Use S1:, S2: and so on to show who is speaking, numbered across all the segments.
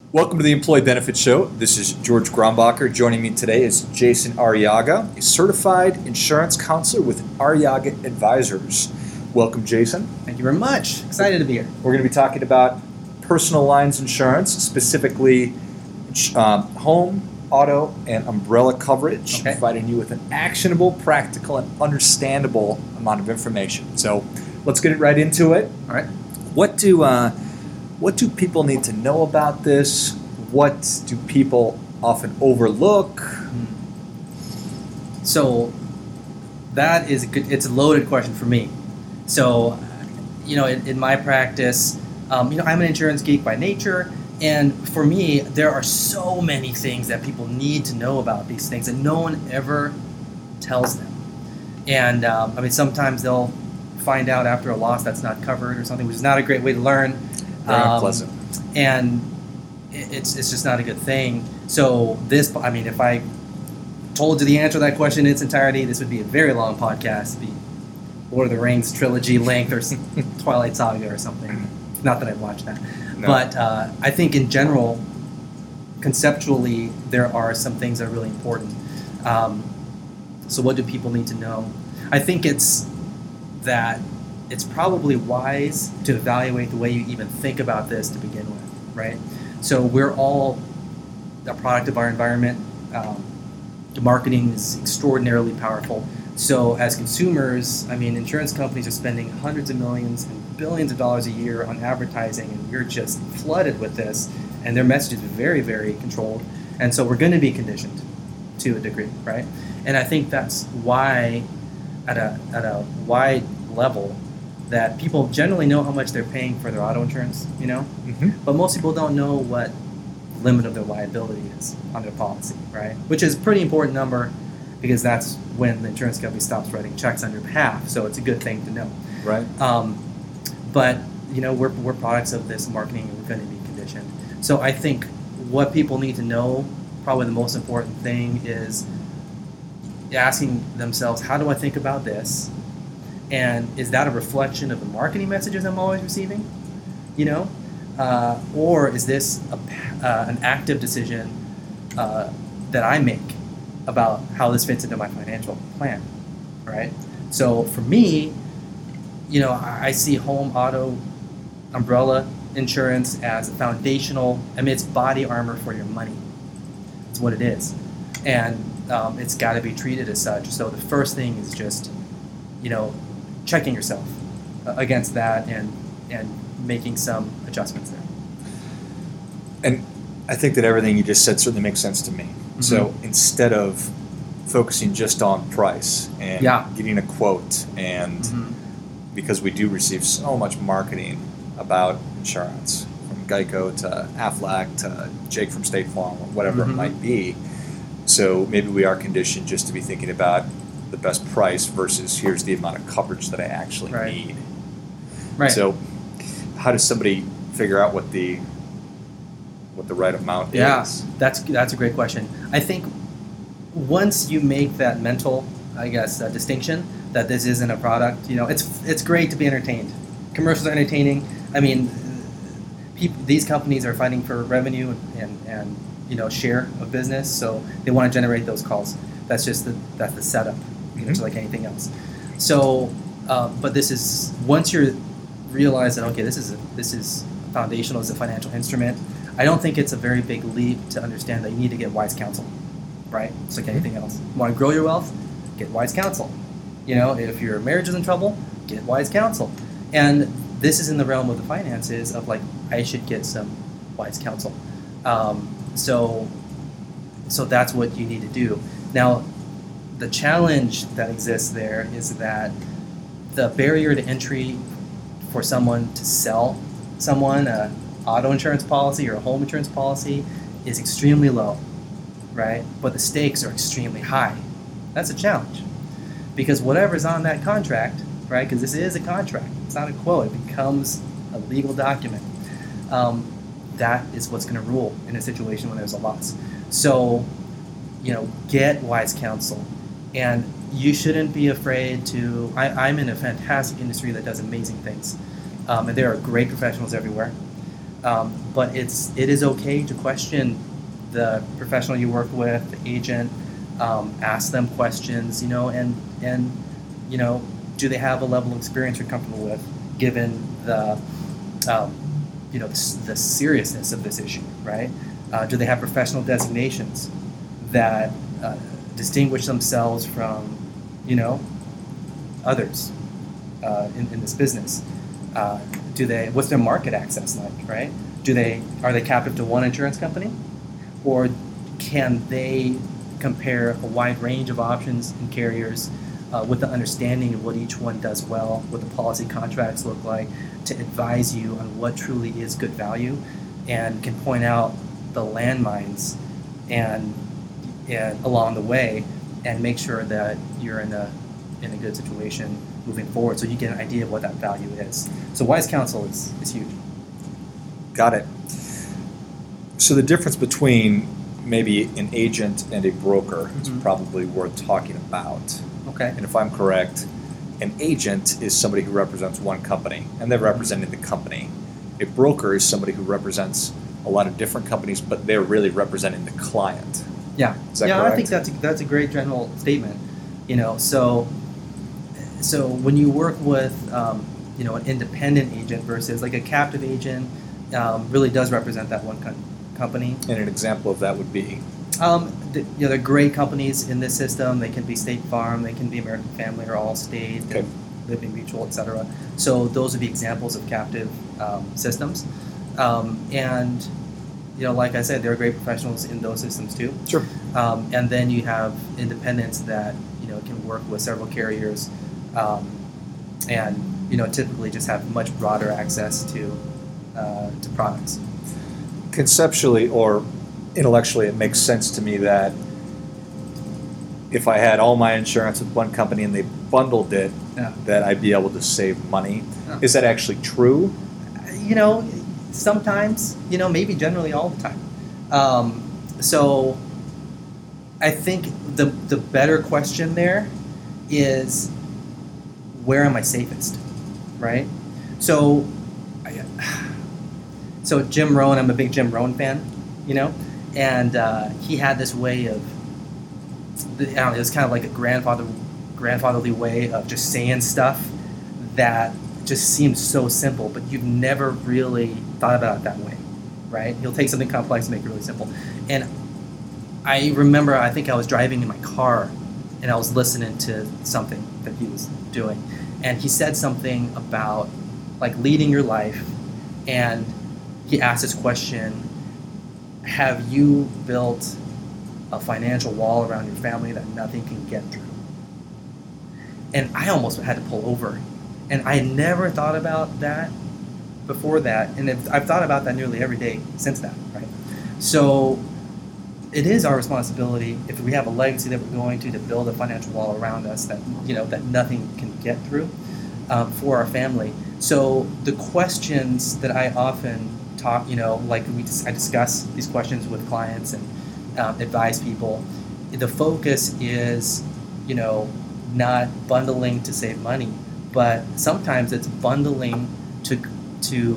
S1: Welcome to the Employee Benefits Show. This is George Grombacher. Joining me today is Jason Arriaga, a certified insurance counselor with Arriaga Advisors. Welcome, Jason.
S2: Thank you very much. Excited to be here.
S1: We're going to be talking about personal lines insurance, specifically home, auto, and umbrella coverage, providing you with an actionable, practical, and understandable amount of information. So let's get right into it.
S2: All right.
S1: What do people need to know about this? What do people often overlook?
S2: So that is it's a loaded question for me. So, in my practice, I'm an insurance geek by nature, and for me, there are so many things that people need to know about these things, and no one ever tells them. And sometimes they'll find out after a loss that's not covered or something, which is not a great way to learn.
S1: Very unpleasant.
S2: And it's just not a good thing. So if I told you the answer to that question in its entirety, this would be a very long podcast. It'd be Lord of the Rings trilogy length or Twilight Saga or something. Not that I've watched that. No. But I think in general, conceptually, there are some things that are really important. So what do people need to know? I think it's probably wise to evaluate the way you even think about this to begin with, right? So we're all a product of our environment. The marketing is extraordinarily powerful. So as consumers, insurance companies are spending hundreds of millions and billions of dollars a year on advertising, and you're just flooded with this, and their message is very, very controlled. And so we're going to be conditioned to a degree, right? And I think that's why at a wide level, that people generally know how much they're paying for their auto insurance, but most people don't know what the limit of their liability is on their policy, right? Which is a pretty important number because that's when the insurance company stops writing checks on your behalf, so it's a good thing to know.
S1: Right.
S2: But, we're products of this marketing and we're going to be conditioned. So I think what people need to know, probably the most important thing is asking themselves, how do I think about this? And is that a reflection of the marketing messages I'm always receiving? Or is this an active decision that I make about how this fits into my financial plan, right? So for me, I see home, auto, umbrella insurance as a foundational. It's body armor for your money. It's what it is, and it's got to be treated as such. So the first thing is just, checking yourself against that and making some adjustments there.
S1: And I think that everything you just said certainly makes sense to me. Mm-hmm. So instead of focusing just on price and getting a quote, and because we do receive so much marketing about insurance, from Geico to Aflac to Jake from State Farm or whatever it might be, so maybe we are conditioned just to be thinking about the best price versus here's the amount of coverage that I actually need. Right. So how does somebody figure out what the right amount is?
S2: That's a great question. I think once you make that mental, distinction that this isn't a product, it's great to be entertained. Commercials are entertaining. These companies are fighting for revenue and share of business, so they want to generate those calls. That's the setup. Just like anything else. So, but this is, once you realize that, okay, this is foundational as a financial instrument, I don't think it's a very big leap to understand that you need to get wise counsel, right? It's like anything else. You want to grow your wealth? Get wise counsel. If your marriage is in trouble, get wise counsel. And this is in the realm of the finances of I should get some wise counsel. So that's what you need to do. Now, the challenge that exists there is that the barrier to entry for someone to sell someone an auto insurance policy or a home insurance policy is extremely low, right? But the stakes are extremely high. That's a challenge because whatever's on that contract, right? Because this is a contract, it's not a quote. It becomes a legal document. That is what's going to rule in a situation when there's a loss. So, get wise counsel. And you shouldn't be afraid to... I'm in a fantastic industry that does amazing things. And there are great professionals everywhere. But it is okay to question the professional you work with, the agent. Ask them questions, and do they have a level of experience you're comfortable with, given the the seriousness of this issue, right? Do they have professional designations that distinguish themselves from, others in this business? What's their market access like, right? Are they captive to one insurance company, or can they compare a wide range of options and carriers with the understanding of what each one does well, what the policy contracts look like, to advise you on what truly is good value, and can point out the landmines and along the way, and make sure that you're in a good situation moving forward, so you get an idea of what that value is. So wise counsel is huge.
S1: Got it. So the difference between maybe an agent and a broker is probably worth talking about.
S2: Okay.
S1: And if I'm correct, an agent is somebody who represents one company, and they're representing the company. A broker is somebody who represents a lot of different companies, but they're really representing the client.
S2: Yeah.
S1: Is that correct?
S2: I think that's a great general statement. So when you work with an independent agent versus like a captive agent, really does represent that one company.
S1: And an example of that would be?
S2: They're great companies in this system. They can be State Farm, they can be American Family or Allstate,
S1: okay.
S2: Liberty Mutual, etc. So those would be examples of captive systems. And like I said, there are great professionals in those systems too.
S1: Sure.
S2: And then you have independents that can work with several carriers, and typically just have much broader access to products.
S1: Conceptually or intellectually, it makes sense to me that if I had all my insurance with one company and they bundled it, that I'd be able to save money. Yeah. Is that actually true?
S2: Sometimes, maybe generally all the time. So I think the better question there is, where am I safest, right? So Jim Rohn, I'm a big Jim Rohn fan, and he had this way of, it was kind of like a grandfatherly way of just saying stuff that just seems so simple, but you've never really thought about it that way, right? He'll take something complex and make it really simple. And I remember, I think I was driving in my car and I was listening to something that he was doing, and he said something about like leading your life, and he asked this question: have you built a financial wall around your family that nothing can get through? And I almost had to pull over. And I never thought about that before that. And I've thought about that nearly every day since that, right? So it is our responsibility, if we have a legacy that we're going to build a financial wall around us that, that nothing can get through, for our family. So the questions that I often talk, I discuss these questions with clients and advise people. The focus is, not bundling to save money, but sometimes it's bundling to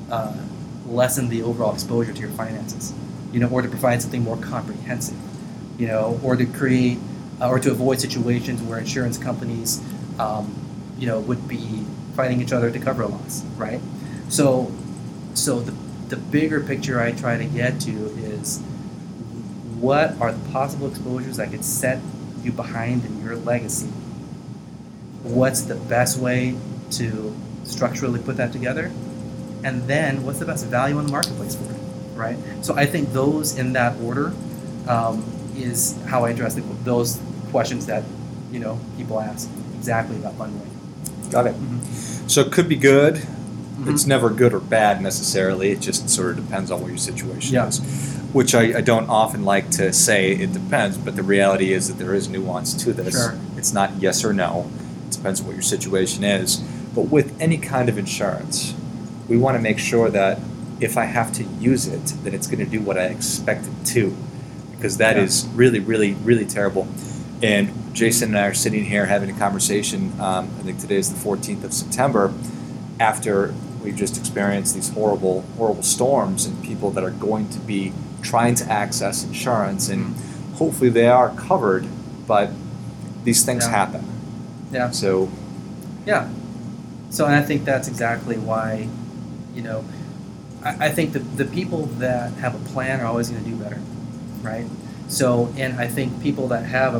S2: lessen the overall exposure to your finances, or to provide something more comprehensive, or to create or to avoid situations where insurance companies, would be fighting each other to cover a loss, right? So the bigger picture I try to get to is, what are the possible exposures that could set you behind in your legacy? What's the best way to structurally put that together? And then what's the best value in the marketplace for it, right? So I think those in that order is how I address those questions that people ask exactly about bundling.
S1: Got it. Mm-hmm. So it could be good. Mm-hmm. It's never good or bad necessarily. It just sort of depends on what your situation is. Which I don't often like to say it depends, but the reality is that there is nuance to this.
S2: Sure.
S1: It's not yes or no. It depends on what your situation is. But with any kind of insurance, we want to make sure that if I have to use it, that it's going to do what I expect it to. Because that is really, really, really terrible. And Jason and I are sitting here having a conversation, I think today is the 14th of September, after we've just experienced these horrible storms, and people that are going to be trying to access insurance, and hopefully they are covered, but these things happen.
S2: Yeah.
S1: So.
S2: Yeah. So, and I think that's exactly why, I think the people that have a plan are always going to do better, right? So, and I think people that have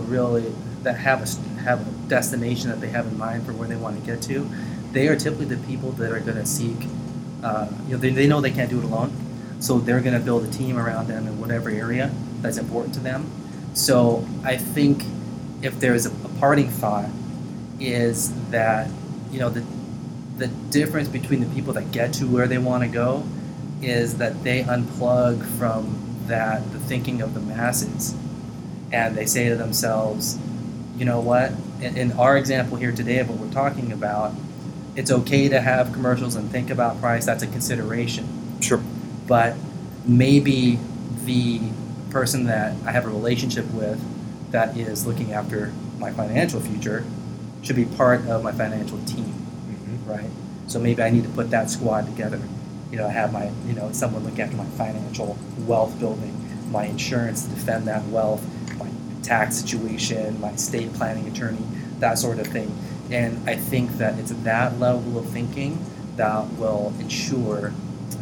S2: have a destination that they have in mind for where they want to get to, they are typically the people that are going to seek, they know they can't do it alone, so they're going to build a team around them in whatever area that's important to them. So I think if there's a parting thought is that, the difference between the people that get to where they want to go is that they unplug from the thinking of the masses, and they say to themselves, you know what, in our example here today of what we're talking about, it's okay to have commercials and think about price. That's a consideration.
S1: Sure.
S2: But maybe the person that I have a relationship with that is looking after my financial future should be part of my financial team, right? So maybe I need to put that squad together. Have my, someone look after my financial wealth building, my insurance to defend that wealth, my tax situation, my estate planning attorney, that sort of thing. And I think that it's that level of thinking that will ensure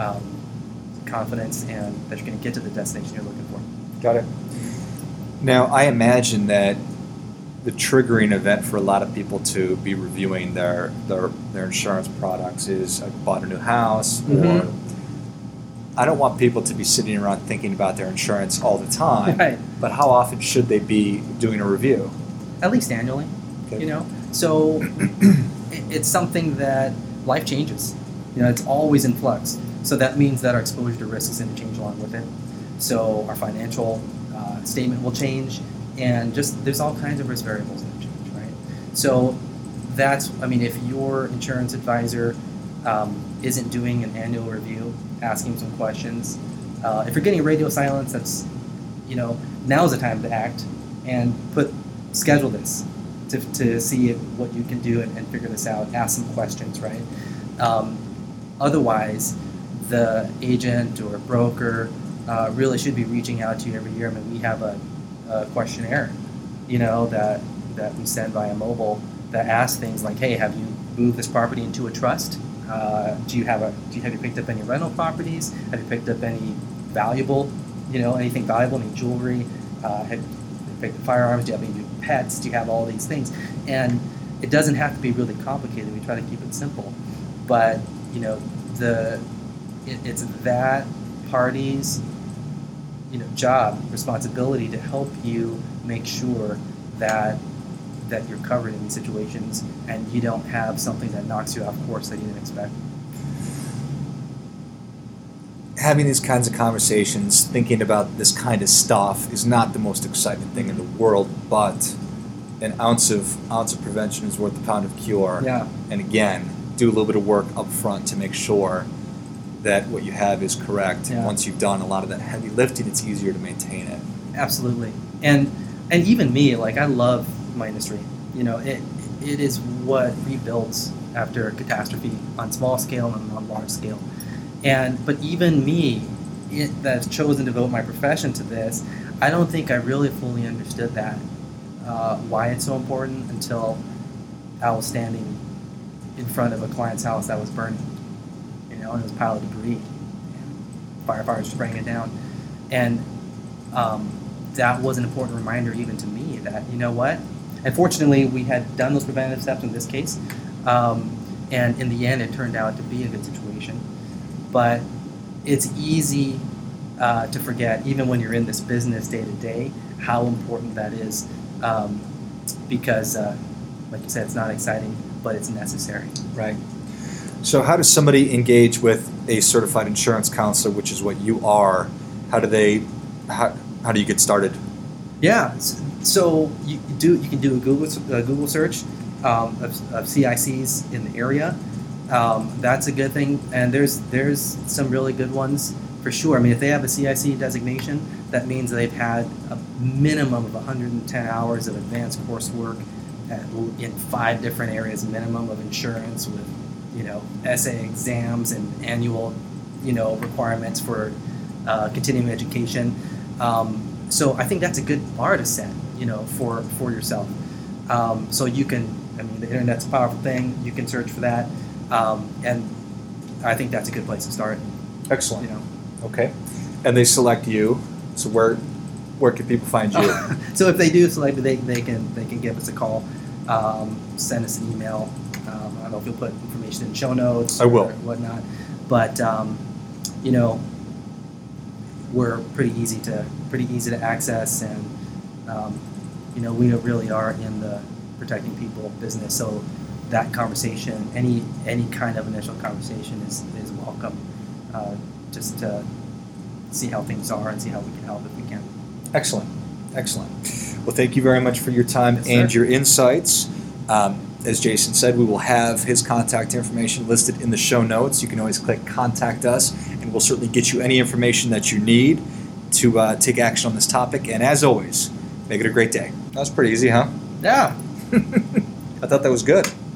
S2: confidence and that you're going to get to the destination you're looking for.
S1: Got it. Now, I imagine that the triggering event for a lot of people to be reviewing their insurance products is, I bought a new house, or I don't want people to be sitting around thinking about their insurance all the time.
S2: Right.
S1: But how often should they be doing a review?
S2: At least annually.
S1: Okay.
S2: So it's something that life changes. It's always in flux. So that means that our exposure to risk is going to change along with it. So our financial statement will change, and just there's all kinds of risk variables that change, right? So if your insurance advisor isn't doing an annual review, asking some questions, if you're getting radio silence, that's, now's the time to act and schedule this to see what you can do and figure this out, ask some questions, right? Otherwise, the agent or broker really should be reaching out to you every year. I mean, we have a questionnaire, that we send via mobile that asks things like, hey, have you moved this property into a trust? Have you picked up any rental properties? Have you picked up any valuable, anything valuable, any jewelry? Have you picked up firearms? Do you have any pets? Do you have all these things? And it doesn't have to be really complicated. We try to keep it simple, but it's that party's job, responsibility to help you make sure that you're covered in these situations and you don't have something that knocks you off course that you didn't expect.
S1: Having these kinds of conversations, thinking about this kind of stuff is not the most exciting thing in the world, but an ounce of prevention is worth a pound of cure.
S2: Yeah.
S1: And again, do a little bit of work up front to make sure that what you have is correct.
S2: Yeah.
S1: And once you've done a lot of that heavy lifting, it's easier to maintain it.
S2: Absolutely. And even me, I love my industry. It is what rebuilds after a catastrophe on small scale and on large scale. But even me, that's chosen to devote my profession to this, I don't think I really fully understood that, why it's so important, until I was standing in front of a client's house that was burning. And it was a pile of debris. And firefighters spraying it down. And that was an important reminder even to me that, and fortunately we had done those preventative steps in this case. And in the end, it turned out to be a good situation. But it's easy to forget, even when you're in this business day to day, how important that is. Because, like you said, it's not exciting, but it's necessary.
S1: Right. So how does somebody engage with a certified insurance counselor, which is what you are? How do you get started?
S2: Yeah, so you can do a Google search of CICs in the area. That's a good thing, and there's some really good ones for sure. I mean, if they have a CIC designation, that means they've had a minimum of 110 hours of advanced coursework in 5 different areas minimum of insurance, with essay exams and annual, requirements for continuing education. So I think that's a good bar to set, for yourself. So you can, the internet's a powerful thing. You can search for that, and I think that's a good place to start.
S1: Excellent. Okay, and they select you. So where can people find you?
S2: So if they do select, they can give us a call, send us an email. I don't know if you'll put information in show notes.
S1: I will.
S2: Or whatnot, but we're pretty easy to access, and we really are in the protecting people business. So that conversation, any kind of initial conversation is welcome, just to see how things are and see how we can help if we can.
S1: Excellent. Well, thank you very much for your time and your insights. As Jason said, we will have his contact information listed in the show notes. You can always click Contact Us, and we'll certainly get you any information that you need to take action on this topic. And as always, make it a great day. That was pretty easy, huh?
S2: Yeah.
S1: I thought that was good.